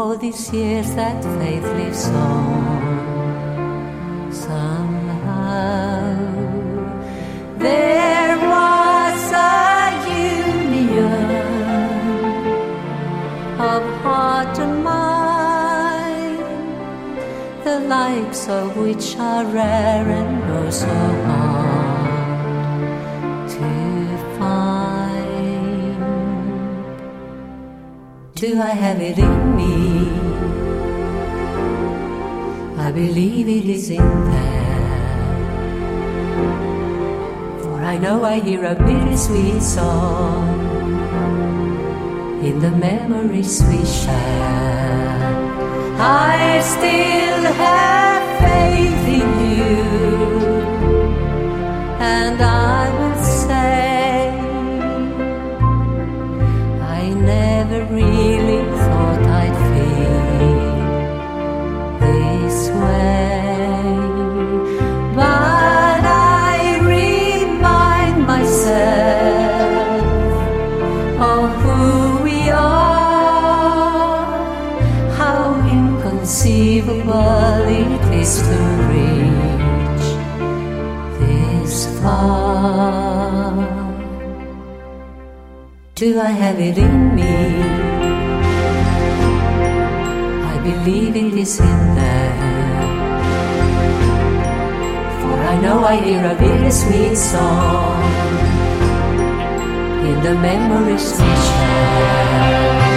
all these years that faith lives on. Somehow there was a union of heart and mind, the likes of which are rare and oh so hard to find. Do I have it in me? I believe it is in there, for I know I hear a bittersweet song in the memories we share. I still have faith in you, and I will say I never really thought I'd feel this way, but I remind myself of who we are, how inconceivable it is to reach this far. Do I have it in me? I believe it is in there, for I know I hear a bittersweet song in the memories we share.